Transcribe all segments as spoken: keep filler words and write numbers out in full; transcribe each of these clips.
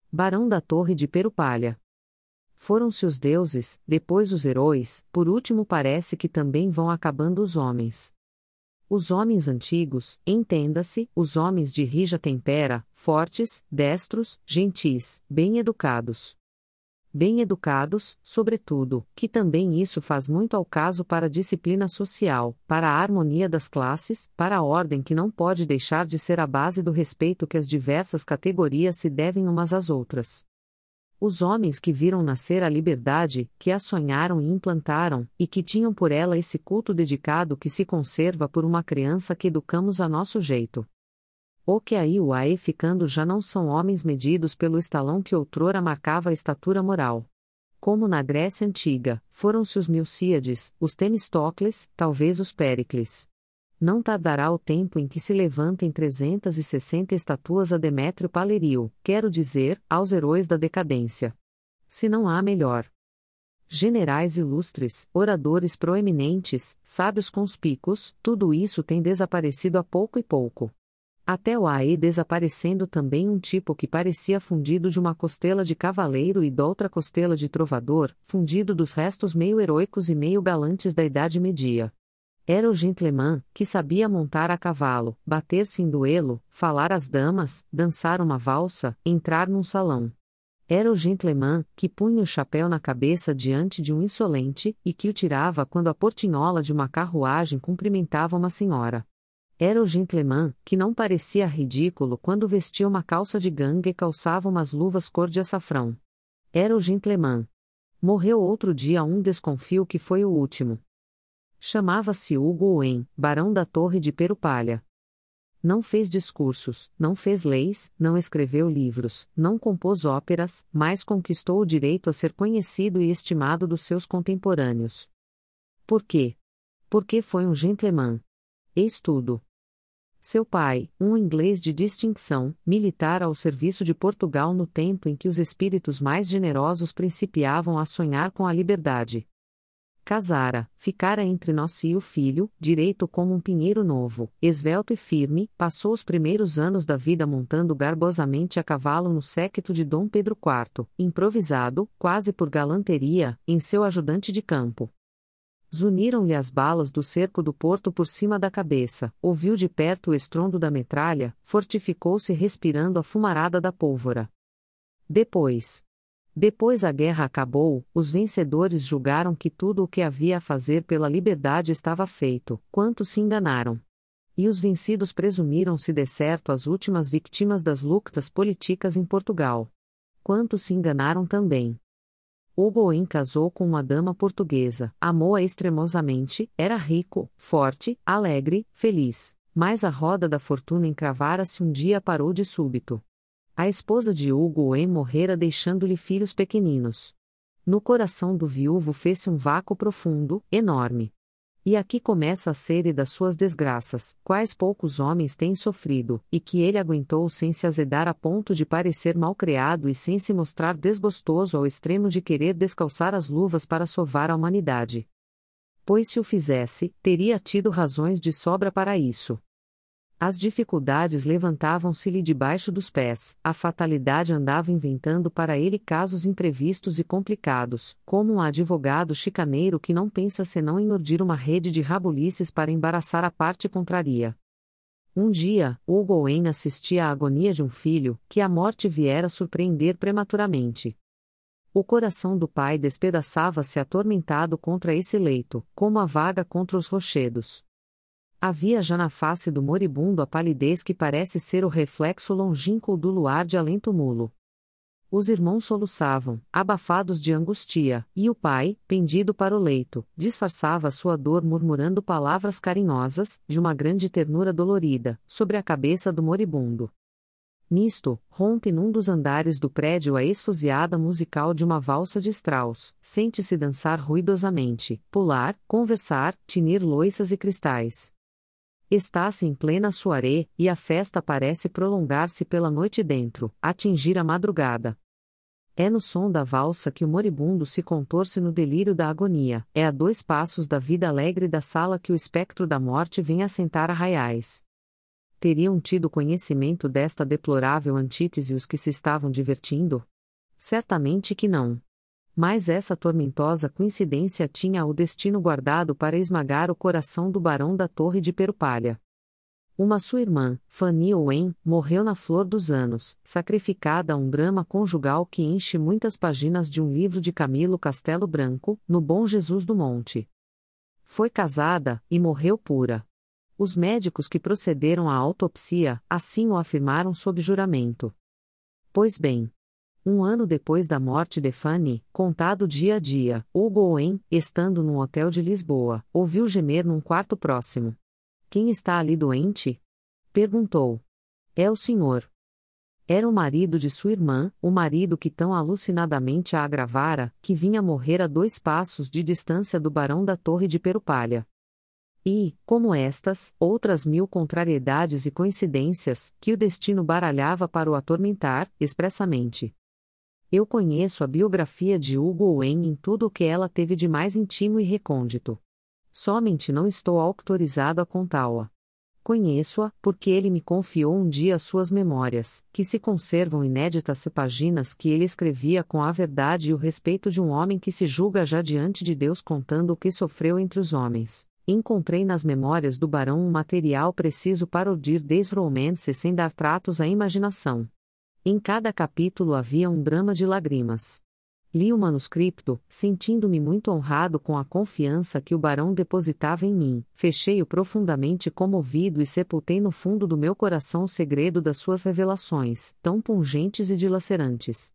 Barão da Torre de Perupalha. Foram-se os deuses, depois os heróis, por último parece que também vão acabando os homens. Os homens antigos, entenda-se, os homens de rija tempera, fortes, destros, gentis, bem-educados. Bem-educados, sobretudo, que também isso faz muito ao caso para a disciplina social, para a harmonia das classes, para a ordem que não pode deixar de ser a base do respeito que as diversas categorias se devem umas às outras. Os homens que viram nascer a liberdade, que a sonharam e implantaram, e que tinham por ela esse culto dedicado que se conserva por uma criança que educamos a nosso jeito. O que aí o ae ficando já não são homens medidos pelo estalão que outrora marcava a estatura moral. Como na Grécia Antiga, foram-se os Milcíades, os Temistocles, talvez os Péricles. Não tardará o tempo em que se levantem trezentas e sessenta estatuas a Demétrio Palerio, quero dizer, aos heróis da decadência. Se não há melhor. Generais ilustres, oradores proeminentes, sábios conspícuos, tudo isso tem desaparecido a pouco e pouco. Até o ae desaparecendo também um tipo que parecia fundido de uma costela de cavaleiro e doutra costela de trovador, fundido dos restos meio heroicos e meio galantes da Idade Média. Era o gentleman, que sabia montar a cavalo, bater-se em duelo, falar às damas, dançar uma valsa, entrar num salão. Era o gentleman, que punha o chapéu na cabeça diante de um insolente, e que o tirava quando a portinhola de uma carruagem cumprimentava uma senhora. Era o gentleman, que não parecia ridículo quando vestia uma calça de gangue e calçava umas luvas cor de açafrão. Era o gentleman. Morreu outro dia um desconfio que foi o último. Chamava-se Hugo Owen, barão da Torre de Perupalha. Não fez discursos, não fez leis, não escreveu livros, não compôs óperas, mas conquistou o direito a ser conhecido e estimado dos seus contemporâneos. Por quê? Porque foi um gentleman. Eis tudo. Seu pai, um inglês de distinção, militar ao serviço de Portugal no tempo em que os espíritos mais generosos principiavam a sonhar com a liberdade. Casara, ficara entre nós e o filho, direito como um pinheiro novo, esvelto e firme, passou os primeiros anos da vida montando garbosamente a cavalo no séquito de Dom Pedro quarto, improvisado, quase por galanteria, em seu ajudante de campo. Zuniram-lhe as balas do cerco do porto por cima da cabeça, ouviu de perto o estrondo da metralha, fortificou-se respirando a fumarada da pólvora. Depois... Depois a guerra acabou, os vencedores julgaram que tudo o que havia a fazer pela liberdade estava feito, quantos se enganaram. E os vencidos presumiram-se de certo as últimas vítimas das lutas políticas em Portugal. Quantos se enganaram também. Hugo Owen casou com uma dama portuguesa, amou-a extremosamente, era rico, forte, alegre, feliz, mas a roda da fortuna encravara-se um dia parou de súbito. A esposa de Hugo Owen morrera deixando-lhe filhos pequeninos. No coração do viúvo fez-se um vácuo profundo, enorme. E aqui começa a série das suas desgraças, quais poucos homens têm sofrido, e que ele aguentou sem se azedar a ponto de parecer malcriado e sem se mostrar desgostoso ao extremo de querer descalçar as luvas para sovar a humanidade. Pois se o fizesse, teria tido razões de sobra para isso. As dificuldades levantavam-se-lhe debaixo dos pés, a fatalidade andava inventando para ele casos imprevistos e complicados, como um advogado chicaneiro que não pensa senão em urdir uma rede de rabulices para embaraçar a parte contrária. Um dia, Hugo Owen assistia à agonia de um filho, que a morte viera surpreender prematuramente. O coração do pai despedaçava-se atormentado contra esse leito, como a vaga contra os rochedos. Havia já na face do moribundo a palidez que parece ser o reflexo longínquo do luar de além-túmulo. Os irmãos soluçavam, abafados de angústia, e o pai, pendido para o leito, disfarçava sua dor murmurando palavras carinhosas, de uma grande ternura dolorida, sobre a cabeça do moribundo. Nisto, rompe num dos andares do prédio a esfuziada musical de uma valsa de Strauss, sente-se dançar ruidosamente, pular, conversar, tinir louças e cristais. Está-se em plena soirée, e a festa parece prolongar-se pela noite dentro, atingir a madrugada. É no som da valsa que o moribundo se contorce no delírio da agonia, é a dois passos da vida alegre da sala que o espectro da morte vem assentar arraiais. Teriam tido conhecimento desta deplorável antítese os que se estavam divertindo? Certamente que não. Mas essa tormentosa coincidência tinha o destino guardado para esmagar o coração do barão da Torre de Perupalha. Uma sua irmã, Fanny Owen, morreu na flor dos anos, sacrificada a um drama conjugal que enche muitas páginas de um livro de Camilo Castelo Branco, no Bom Jesus do Monte. Foi casada, e morreu pura. Os médicos que procederam à autopsia, assim o afirmaram sob juramento. Pois bem, um ano depois da morte de Fanny, contado dia a dia, Hugo Owen, estando num hotel de Lisboa, ouviu gemer num quarto próximo. Quem está ali doente? Perguntou. É o senhor. Era o marido de sua irmã, o marido que tão alucinadamente a agravara, que vinha morrer a dois passos de distância do barão da Torre de Perupalha. E, como estas, outras mil contrariedades e coincidências, que o destino baralhava para o atormentar, expressamente. Eu conheço a biografia de Hugo Owen em tudo o que ela teve de mais íntimo e recôndito. Somente não estou autorizado a contá-la. Conheço-a, porque ele me confiou um dia suas memórias, que se conservam inéditas páginas que ele escrevia com a verdade e o respeito de um homem que se julga já diante de Deus contando o que sofreu entre os homens. Encontrei nas memórias do barão um material preciso para urdir des romances sem dar tratos à imaginação. Em cada capítulo havia um drama de lágrimas. Li o manuscrito, sentindo-me muito honrado com a confiança que o barão depositava em mim, fechei-o profundamente comovido e sepultei no fundo do meu coração o segredo das suas revelações, tão pungentes e dilacerantes.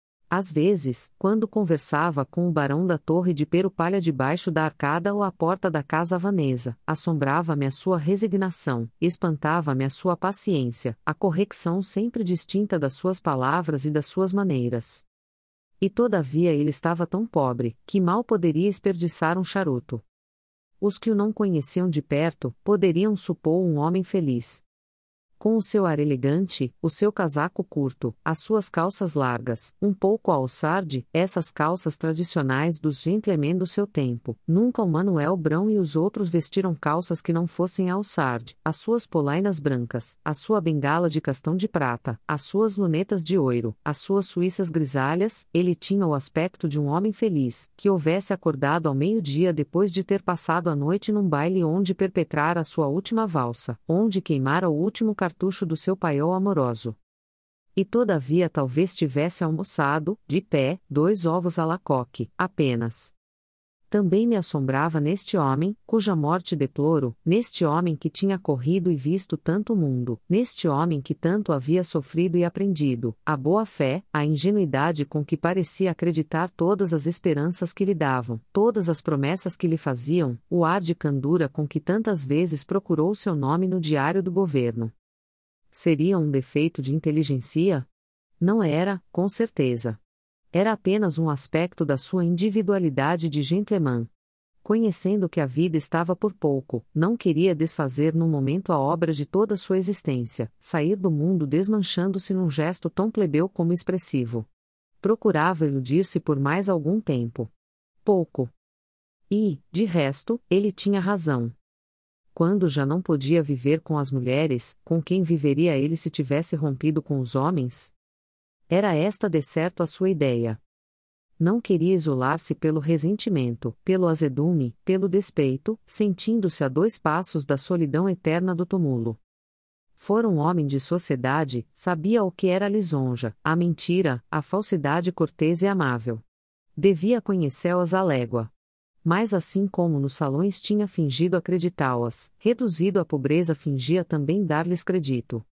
Às vezes, quando conversava com o barão da Torre de Perupalha debaixo da arcada ou à porta da casa havanesa, assombrava-me a sua resignação, espantava-me a sua paciência, a correção sempre distinta das suas palavras e das suas maneiras. E todavia ele estava tão pobre, que mal poderia esperdiçar um charuto. Os que o não conheciam de perto, poderiam supô-o um homem feliz. Com o seu ar elegante, o seu casaco curto, as suas calças largas, um pouco a alçarde, essas calças tradicionais dos gentlemen do seu tempo, nunca o Manuel Brão e os outros vestiram calças que não fossem a alçarde, as suas polainas brancas, a sua bengala de castão de prata, as suas lunetas de ouro, as suas suíças grisalhas, ele tinha o aspecto de um homem feliz, que houvesse acordado ao meio-dia depois de ter passado a noite num baile onde perpetrara a sua última valsa, onde queimara o último cartão cartucho do seu paiol amoroso. E todavia talvez tivesse almoçado, de pé, dois ovos à la coque, apenas. Também me assombrava neste homem, cuja morte deploro, neste homem que tinha corrido e visto tanto mundo, neste homem que tanto havia sofrido e aprendido, a boa-fé, a ingenuidade com que parecia acreditar todas as esperanças que lhe davam, todas as promessas que lhe faziam, o ar de candura com que tantas vezes procurou seu nome no diário do governo. Seria um defeito de inteligência? Não era, com certeza. Era apenas um aspecto da sua individualidade de gentleman. Conhecendo que a vida estava por pouco, não queria desfazer num momento a obra de toda sua existência, sair do mundo desmanchando-se num gesto tão plebeu como expressivo. Procurava iludir-se por mais algum tempo. Pouco. E, de resto, ele tinha razão. Quando já não podia viver com as mulheres, com quem viveria ele se tivesse rompido com os homens? Era esta de certo a sua ideia. Não queria isolar-se pelo ressentimento, pelo azedume, pelo despeito, sentindo-se a dois passos da solidão eterna do túmulo. Fora um homem de sociedade, sabia o que era a lisonja, a mentira, a falsidade cortês e amável. Devia conhecê-las à légua. Mas assim como nos salões tinha fingido acreditá-las, reduzido à pobreza fingia também dar-lhes crédito.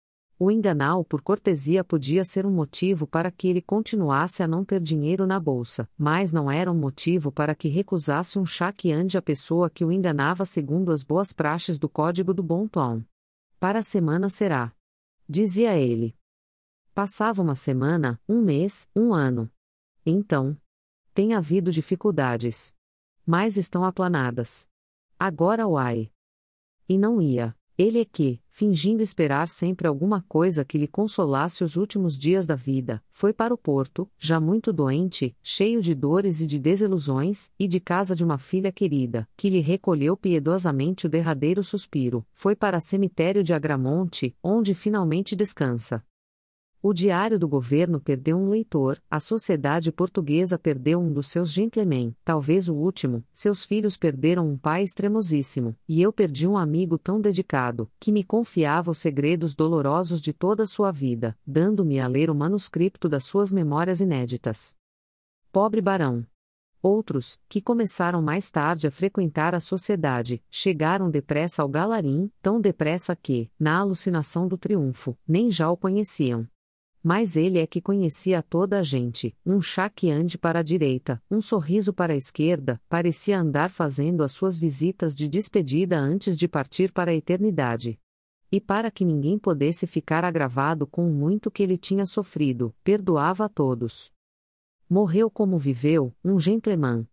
O enganá-lo por cortesia podia ser um motivo para que ele continuasse a não ter dinheiro na bolsa, mas não era um motivo para que recusasse um chaqueante à pessoa que o enganava segundo as boas praxes do Código do Bom Tom. Para a semana será. Dizia ele. Passava uma semana, um mês, um ano. Então. Tem havido dificuldades. Mas estão aplanadas. Agora uai. E não ia. Ele é que, fingindo esperar sempre alguma coisa que lhe consolasse os últimos dias da vida, foi para o porto, já muito doente, cheio de dores e de desilusões, e de casa de uma filha querida, que lhe recolheu piedosamente o derradeiro suspiro, foi para cemitério de Agramonte, onde finalmente descansa. O Diário do Governo perdeu um leitor, a sociedade portuguesa perdeu um dos seus gentlemen, talvez o último, seus filhos perderam um pai extremosíssimo, e eu perdi um amigo tão dedicado, que me confiava os segredos dolorosos de toda a sua vida, dando-me a ler o manuscrito das suas memórias inéditas. Pobre barão! Outros, que começaram mais tarde a frequentar a sociedade, chegaram depressa ao galarim, tão depressa que, na alucinação do triunfo, nem já o conheciam. Mas ele é que conhecia toda a gente, um chá que ande para a direita, um sorriso para a esquerda, parecia andar fazendo as suas visitas de despedida antes de partir para a eternidade. E para que ninguém pudesse ficar agravado com o muito que ele tinha sofrido, perdoava a todos. Morreu como viveu, um gentleman.